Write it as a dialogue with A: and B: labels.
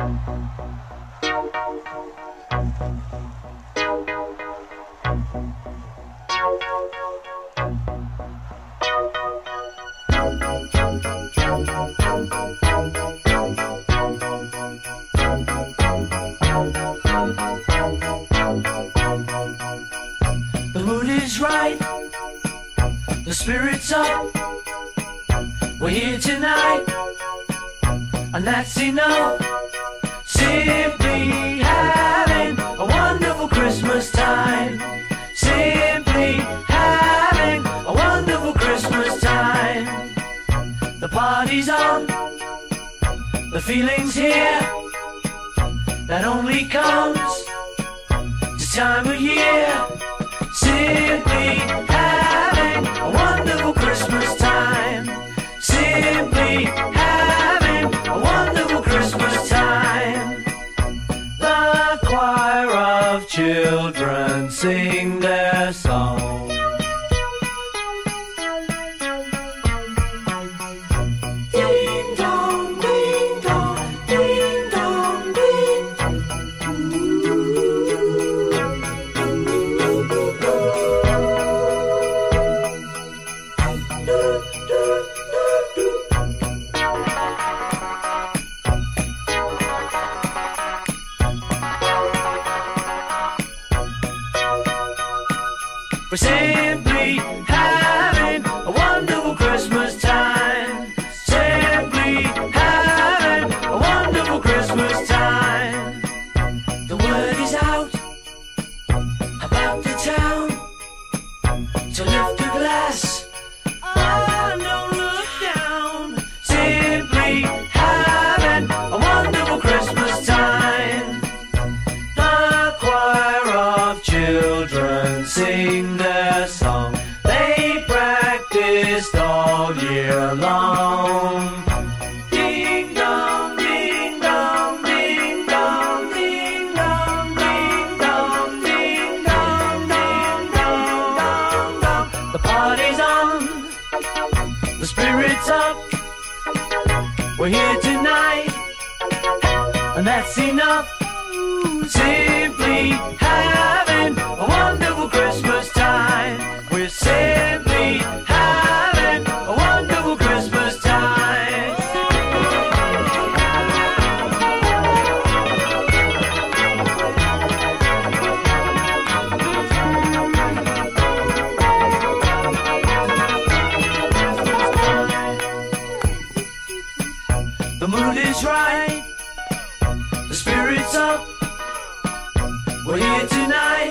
A: The mood is right, the spirit's up. We're here tonight, and that's enough. Simply having a wonderful Christmas time. Simply having a wonderful Christmas time. The party's on, the feeling's here. That only comes this time of year. Simply having a wonderful Christmas time. Simply having a wonderful Christmas time. The choir of children sing their song. Ding dong, ding dong, ding dong, ding. We're simply having a wonderful Christmas time. Simply having a wonderful Christmas time. The word is out about the town to lift a glass. Oh, don't look down. Simply having a wonderful Christmas time. The choir of children sing their song. They practiced all year long. Ding dong, ding dong, ding dong, ding dong, ding dong, ding dong, ding dong, dong, dong. The party's on, the spirit's up. We're here tonight, and that's enough. Simply having a wonderful Christmas time. We're simply having a wonderful Christmas time. The mood is right, the spirit's up. We're here tonight.